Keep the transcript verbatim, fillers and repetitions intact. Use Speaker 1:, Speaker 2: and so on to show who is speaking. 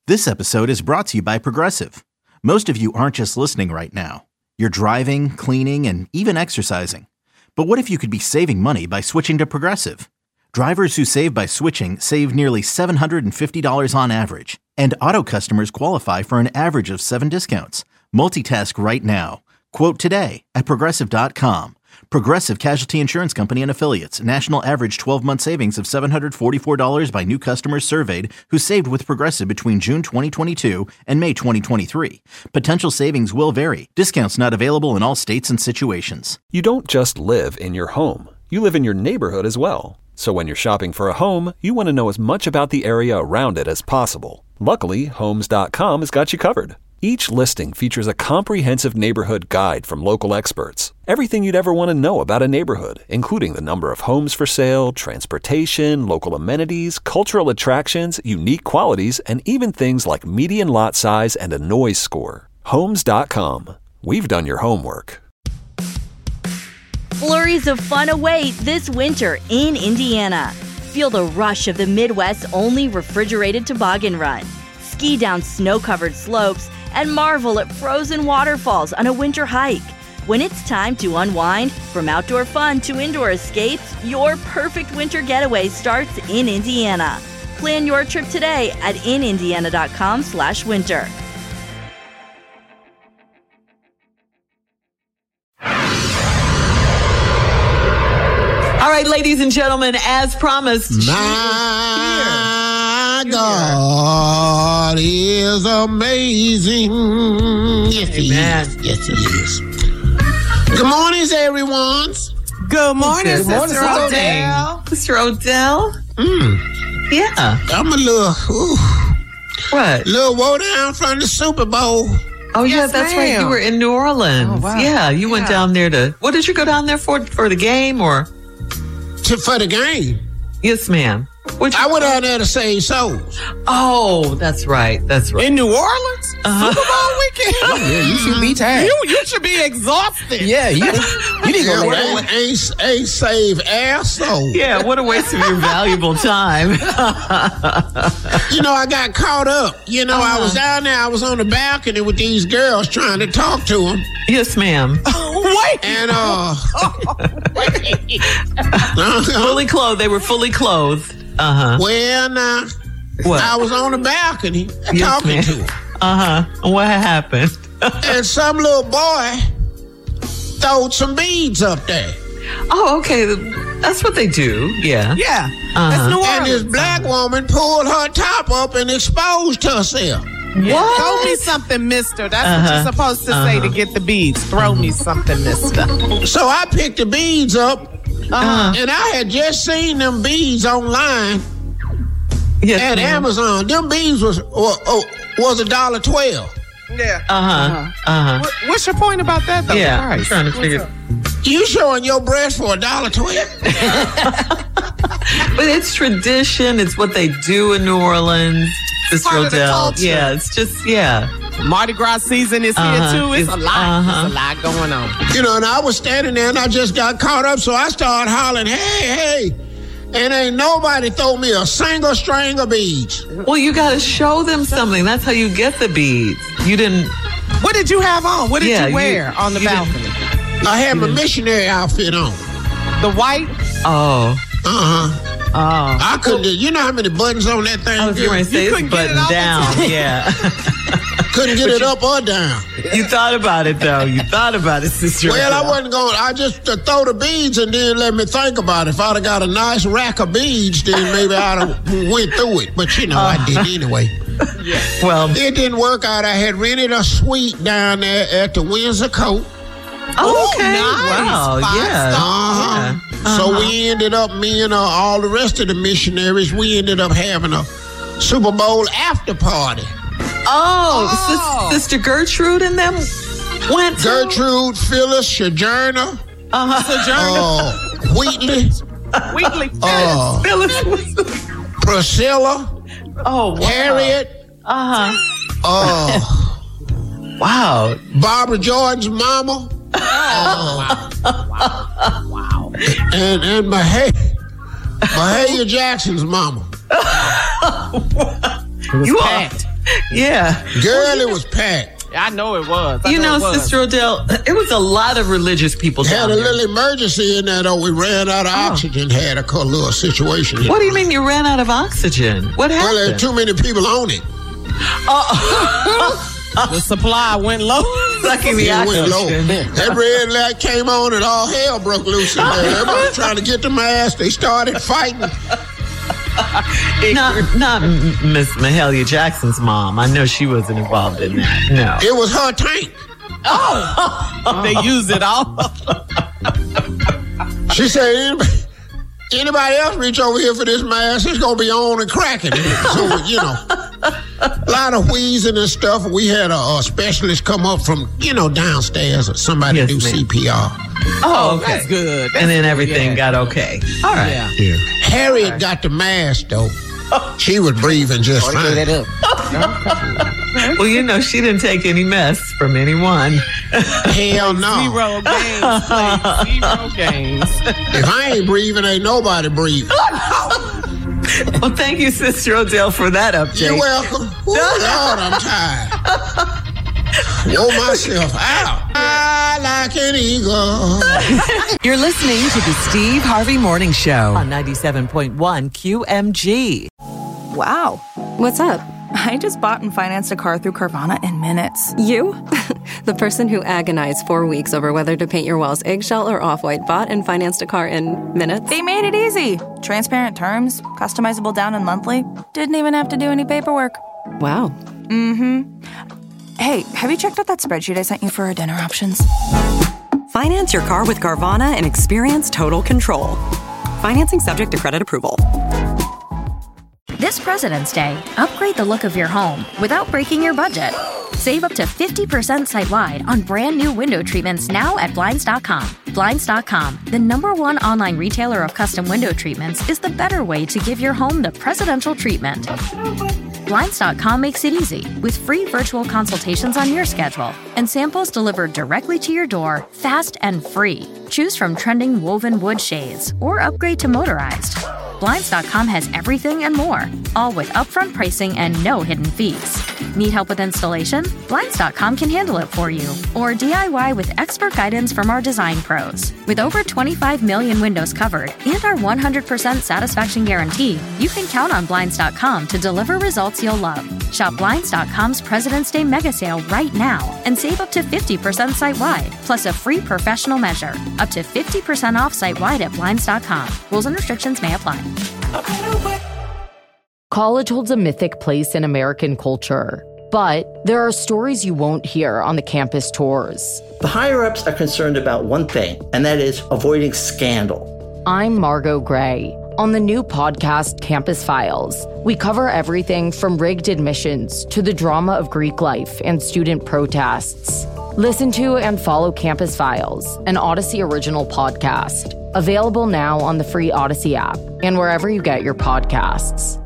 Speaker 1: This episode is brought to you by Progressive. Most of you aren't just listening right now. You're driving, cleaning, and even exercising. But what if you could be saving money by switching to Progressive? Drivers who save by switching save nearly seven hundred fifty dollars on average. And auto customers qualify for an average of seven discounts. Multitask right now. Quote today at Progressive dot com. Progressive Casualty Insurance Company and Affiliates. National average twelve-month savings of seven hundred forty-four dollars by new customers surveyed who saved with Progressive between June twenty twenty-two and May twenty twenty-three. Potential savings will vary. Discounts not available in all states and situations.
Speaker 2: You don't just live in your home. You live in your neighborhood as well. So when you're shopping for a home, you want to know as much about the area around it as possible. Luckily, Homes dot com has got you covered. Each listing features a comprehensive neighborhood guide from local experts. Everything you'd ever want to know about a neighborhood, including the number of homes for sale, transportation, local amenities, cultural attractions, unique qualities, and even things like median lot size and a noise score. Homes dot com. We've done your homework.
Speaker 3: Flurries of fun await this winter in Indiana. Feel the rush of the Midwest's only refrigerated toboggan run. Ski down snow-covered slopes and marvel at frozen waterfalls on a winter hike. When it's time to unwind, from outdoor fun to indoor escapes, your perfect winter getaway starts in Indiana. Plan your trip today at in indiana dot com slash winter.
Speaker 4: All right, ladies and gentlemen, as promised,
Speaker 5: my God is amazing. Yes, he is. Yes, he is. Good morning, everyone.
Speaker 4: Good morning,
Speaker 5: Good morning,
Speaker 4: Sister Odell. Sister Odell?
Speaker 5: Mm.
Speaker 4: Yeah.
Speaker 5: I'm a little, ooh,
Speaker 4: What?
Speaker 5: little woe down from the Super Bowl.
Speaker 4: Oh, yeah,
Speaker 6: Yes,
Speaker 4: that's
Speaker 6: ma'am.
Speaker 4: right. You were in New Orleans.
Speaker 6: Oh, wow.
Speaker 4: Yeah, you went
Speaker 6: Yeah.
Speaker 4: down there to, what did you go down there for? For the game or?
Speaker 5: To, for the game.
Speaker 4: Yes, ma'am. What'd you-
Speaker 5: I went out there to save souls.
Speaker 4: Oh, that's right. That's right.
Speaker 6: In New Orleans?
Speaker 4: Uh-huh.
Speaker 6: Super Bowl weekend?
Speaker 7: Yeah, you should be tired.
Speaker 6: You, you should be exhausted.
Speaker 7: Yeah, you, you need to
Speaker 5: Yeah,
Speaker 7: go lay
Speaker 5: well,
Speaker 7: down.
Speaker 5: ain't, ain't save air soul.
Speaker 4: Yeah, what a waste of your valuable time.
Speaker 5: You know, I got caught up. You know, I was down there. I was on the balcony with these girls trying to talk to them.
Speaker 4: Yes, ma'am.
Speaker 6: Wait.
Speaker 5: And, uh...
Speaker 4: Fully clothed. They were fully clothed. Uh-huh.
Speaker 5: Well, now,
Speaker 4: What?
Speaker 5: I was on the balcony
Speaker 4: Yes,
Speaker 5: talking
Speaker 4: ma'am.
Speaker 5: to him.
Speaker 4: Uh-huh. What happened?
Speaker 5: And some little boy throwed some beads up there.
Speaker 4: Oh, okay. That's what they do. Yeah.
Speaker 6: Yeah.
Speaker 4: Uh-huh.
Speaker 6: That's New
Speaker 5: And this
Speaker 6: Orleans.
Speaker 5: black woman pulled her top up and exposed herself.
Speaker 4: What?
Speaker 6: Throw me something, mister. That's
Speaker 4: Uh-huh.
Speaker 6: what you're supposed to say to get the beads. Throw me something, mister.
Speaker 5: So I picked the beads up,
Speaker 4: Uh-huh.
Speaker 5: and I had just seen them beads online
Speaker 4: Yes,
Speaker 5: at
Speaker 4: ma'am.
Speaker 5: Amazon. Them beads was was, oh, was a dollar twelve.
Speaker 6: Yeah.
Speaker 4: Uh-huh. Uh-huh.
Speaker 6: What, what's your point about that, though?
Speaker 4: Yeah. I'm
Speaker 6: Christ.
Speaker 4: trying to
Speaker 6: What's
Speaker 4: figure.
Speaker 6: up?
Speaker 5: You showing your breast for a dollar twelve?
Speaker 4: But it's tradition. It's what they do in New Orleans. Sister
Speaker 6: part of the
Speaker 4: Odell.
Speaker 6: culture.
Speaker 4: Yeah, it's just, yeah.
Speaker 6: Mardi Gras season is
Speaker 4: Uh-huh.
Speaker 6: here, too. It's,
Speaker 4: It's-
Speaker 6: a lot.
Speaker 4: uh-huh.
Speaker 6: There's a lot going on.
Speaker 5: You know, and I was standing there and I just got caught up, so I started hollering, hey, hey. And ain't nobody throw me a single string of beads.
Speaker 4: Well, you got to show them something. That's how you get the beads. You didn't.
Speaker 6: What did you have on? What did
Speaker 4: Yeah,
Speaker 6: you
Speaker 4: you-
Speaker 6: wear on the
Speaker 4: you didn't-
Speaker 6: balcony?
Speaker 5: I had my missionary outfit on.
Speaker 6: The white?
Speaker 4: Oh.
Speaker 5: Uh-huh.
Speaker 6: Oh.
Speaker 5: I couldn't, you know how many buttons on that thing?
Speaker 4: I was
Speaker 5: girl?
Speaker 4: going to say it's
Speaker 6: couldn't get it
Speaker 4: buttoned
Speaker 6: off the
Speaker 4: down.
Speaker 6: top.
Speaker 4: Yeah.
Speaker 5: Couldn't get it up or down.
Speaker 4: You thought about it, though. You thought about it, Sister
Speaker 5: Well, I
Speaker 4: Odell.
Speaker 5: wasn't going, I just uh, throw the beads and then let me think about it. If I'd have got a nice rack of beads, then maybe I'd have went through it. But, you know, I did anyway.
Speaker 4: Well,
Speaker 5: It didn't work out. I had rented a suite down there at the Windsor Court.
Speaker 4: oh, okay.
Speaker 6: nice.
Speaker 4: Wow.
Speaker 6: Five
Speaker 4: Yeah.
Speaker 5: Uh-huh.
Speaker 4: Yeah.
Speaker 5: So
Speaker 4: Uh-huh.
Speaker 5: we ended up, me and uh, all the rest of the missionaries, we ended up having a Super Bowl after party.
Speaker 4: Oh,
Speaker 6: Oh.
Speaker 4: Sis- Sister Gertrude and them went to?
Speaker 5: Gertrude, Phyllis, Sojourner,
Speaker 4: Uh-huh.
Speaker 5: uh, Wheatley,
Speaker 6: Wheatley.
Speaker 5: uh,
Speaker 4: Phyllis was-
Speaker 5: Priscilla,
Speaker 4: Oh, wow.
Speaker 5: Harriet,
Speaker 4: Uh-huh.
Speaker 5: uh,
Speaker 4: Wow.
Speaker 5: Barbara Jordan's mama,
Speaker 6: Wow. Wow.
Speaker 5: and, and Mahalia, Mahalia Jackson's mama.
Speaker 6: It was
Speaker 4: You are,
Speaker 6: packed.
Speaker 4: Yeah.
Speaker 5: Girl, it was packed.
Speaker 6: I know it was. I
Speaker 4: You know,
Speaker 6: know it was.
Speaker 4: Sister Odell, it was a lot of religious people
Speaker 5: Had
Speaker 4: down
Speaker 5: a
Speaker 4: there.
Speaker 5: little emergency in there, though. We ran out of oxygen, had a co- little situation.
Speaker 4: What do you mean you ran out of oxygen? What
Speaker 5: Well,
Speaker 4: happened?
Speaker 5: there were too many people on it.
Speaker 6: The supply went low.
Speaker 4: Sucking the
Speaker 5: It went low.
Speaker 4: oxygen.
Speaker 5: That red light came on and all hell broke loose in there. Everybody trying to get the mask. They started fighting.
Speaker 4: Not, not M- Miss Mahalia Jackson's mom. I know she wasn't involved in that. No.
Speaker 5: It was her tank.
Speaker 6: They used it all.
Speaker 5: She said, anybody, anybody else reach over here for this mask, it's going to be on and cracking. So, you know, a lot of wheezing and stuff. We had a, a specialist come up from, you know, downstairs or somebody
Speaker 4: Yes,
Speaker 5: do
Speaker 4: ma'am.
Speaker 5: C P R.
Speaker 4: Oh, okay.
Speaker 6: That's good.
Speaker 4: And then
Speaker 6: That's-
Speaker 4: everything
Speaker 6: yeah.
Speaker 4: got okay. All right.
Speaker 6: Yeah.
Speaker 5: Yeah. Harriet got the mask, though. She was breathing just
Speaker 7: Gave
Speaker 5: fine.
Speaker 7: that up.
Speaker 4: Well, you know, she didn't take any mess from anyone.
Speaker 5: Hell no.
Speaker 6: Zero games, please. Zero games.
Speaker 5: If I ain't breathing, ain't nobody breathing.
Speaker 4: Well, thank you, Sister Odell, for that update.
Speaker 5: You're welcome. Ooh, Lord, I'm tired. Wore myself out. I like an eagle.
Speaker 4: You're listening to the Steve Harvey Morning Show on ninety-seven point one Q M G.
Speaker 8: Wow. What's up? I just bought and financed a car through Carvana in minutes.
Speaker 9: You? The person who agonized four weeks over whether to paint your walls eggshell or off-white bought and financed a car in minutes?
Speaker 8: They made it easy. Transparent terms, customizable down and monthly. Didn't even have to do any paperwork.
Speaker 9: Wow.
Speaker 8: Mm-hmm. Hey, have you checked out that spreadsheet I sent you for our dinner options?
Speaker 10: Finance your car with Carvana and experience total control. Financing subject to credit approval.
Speaker 11: This President's Day, upgrade the look of your home without breaking your budget. Save up to fifty percent site-wide on brand new window treatments now at Blinds dot com. Blinds dot com, the number one online retailer of custom window treatments, is the better way to give your home the presidential treatment. Blinds dot com makes it easy with free virtual consultations on your schedule and samples delivered directly to your door, fast and free. Choose from trending woven wood shades or upgrade to motorized. Blinds dot com has everything and more, all with upfront pricing and no hidden fees. Need help with installation? Blinds dot com can handle it for you. Or D I Y with expert guidance from our design pros. With over twenty-five million windows covered and our one hundred percent satisfaction guarantee, you can count on Blinds dot com to deliver results you'll love. Shop Blinds dot com's President's Day mega sale right now and save up to fifty percent site-wide, plus a free professional measure. Up to fifty percent off site-wide at Blinds dot com. Rules and restrictions may apply.
Speaker 12: College holds a mythic place in American culture, but there are stories you won't hear on the campus tours.
Speaker 13: The higher-ups are concerned about one thing, and that is avoiding scandal.
Speaker 12: I'm Margot Gray. On the new podcast, Campus Files, we cover everything from rigged admissions to the drama of Greek life and student protests. Listen to and follow Campus Files, an Odyssey original podcast. Available now on the free Odyssey app and wherever you get your podcasts.